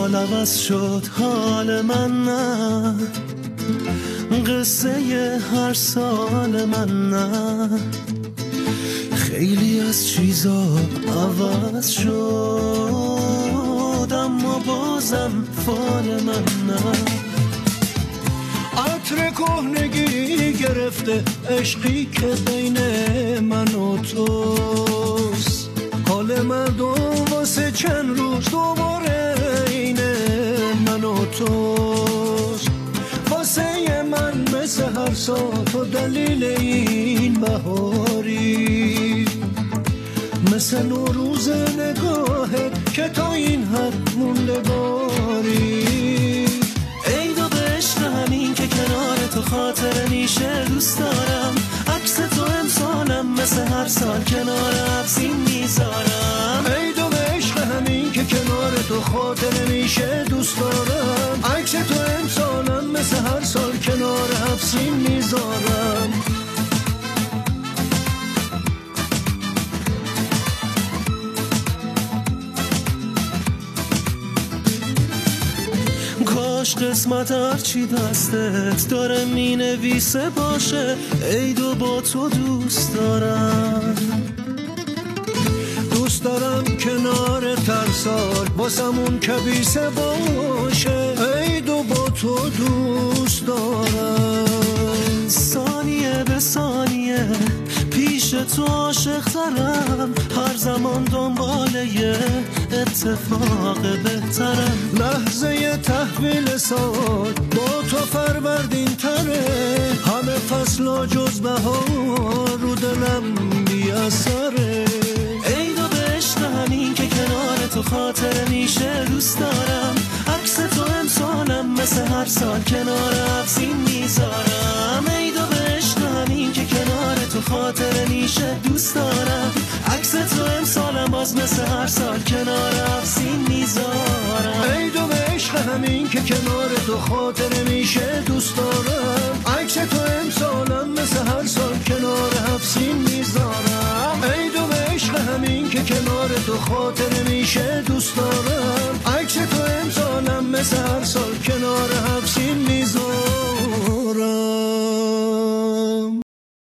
سال عوض شد حال من نه، قصه هر سال من نه، خیلی از چیزا عوض شد اما بازم فال من نه. عطر کهنگی گرفته عشقی که بین من و توست، حال مردم واسه چند روز دوباره این من و توست. واسه من مثل هر سال تو دلیل این بهاری، مثل نوروز نگاهت که تا این حد موندگاری. ای دو به عشق همین که کنار تو خاطر میشه دوست دارم، عکس تو امسالم مثل هر سال کنار افزین میذارم. ای دو به عشق همین که کنار تو خاطر میشه دوست دارم، عکس تو امسالم مثل هر سال کنار افزین میذارم. کاش قسمت هرچی دستت داره می نویسه باشه، ای دو با تو دوست دارم. دوست دارم کنار ترسال باسمون کبیسه باشه، ای دو با تو دوست دارم. ثانیه به ثانیه پیش تو عاشق ترم، هر زمان دنباله یه اتفاق بهترم. لحظه تحویل سال با تو فروردین تره، همه فصل جز بهار رو دلم بی اثره. ای دو به عشق همین که کنار تو خاطر میشه دوست دارم، عکس تو امسالم مثل هر سال کنار افزین میذارم. ای دو به عشق همین که کنار تو خاطر میشه دوست دارم، عکس تو امسالم باز مثل هر سال کنار افزین میذارم. ای دو به عشق همین که کنار تو خاطر میشه دوست دارم، عکس تو امسالم مثل هر سال کنار افزین میذارم. ای دو به عشق همین که کنار تو خاطر میشه دوست